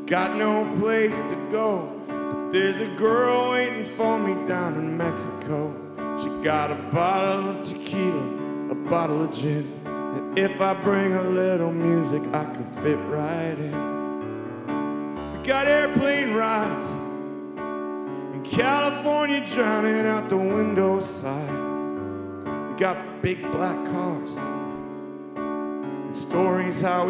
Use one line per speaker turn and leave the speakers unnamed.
Got no place to go, but there's a girl waiting for me down in Mexico. She got a bottle of tequila, a bottle of gin, and if I bring a little music, I could fit right in. We got airplane rides in California, drowning out the window side. We got big black cars and stories how we